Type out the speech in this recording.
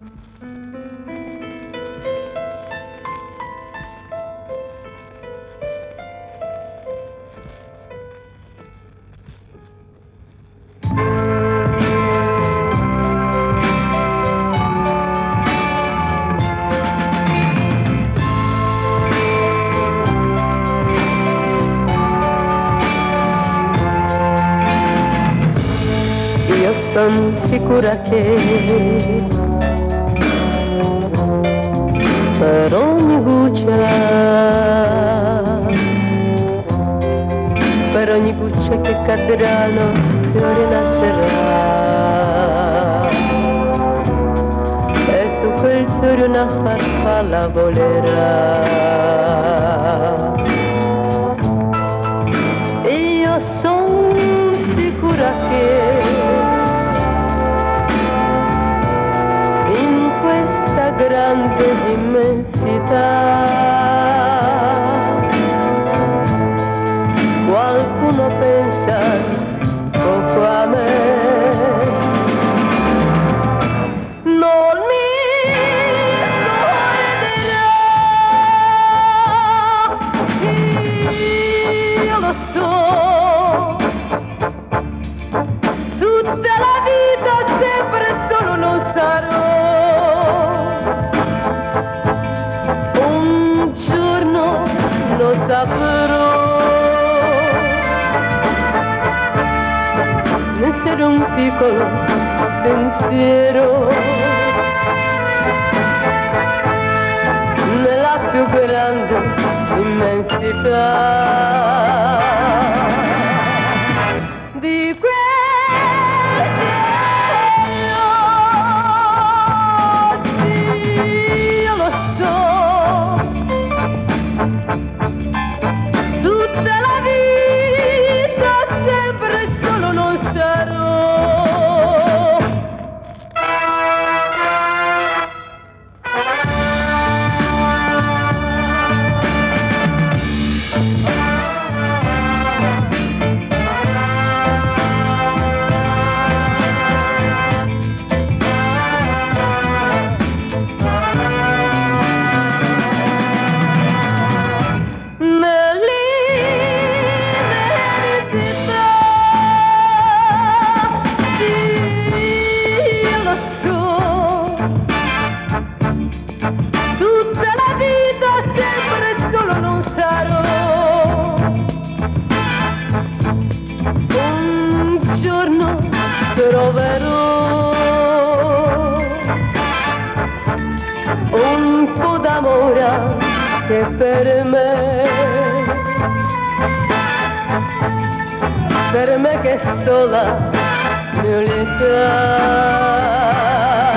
Son sicura che per ogni buccia che cadranno si rinascerà e su quel fiore una farfalla volerà. Io son sicura che grande immensità qualcuno pensa poco a me, non mi sorriderà, sì, io lo so, tutta la vita sempre solo non sarò. Lo saprò, essere un piccolo pensiero nella più grande immensità di quel cielo. Sì, io lo so. Troverò un po' d'amore che per me che sola mia unità.